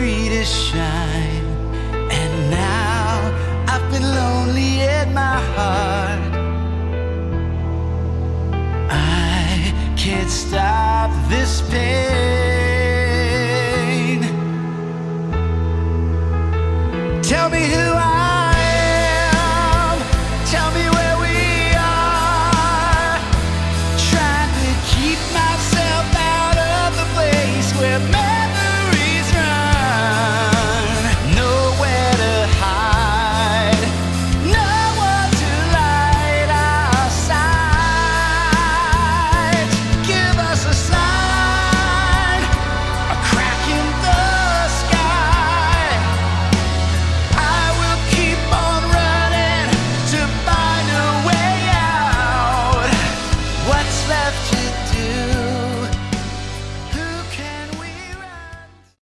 free to shine. And now I've been lonely in my heart. I can't stop this pain. Tell me who I am. Tell me where we are. Trying to keep myself out of the place where memories run. Nowhere to hide, no one to light our sides. Give us a sign, a crack in the sky. I will keep on running to find a way out. What's left to do?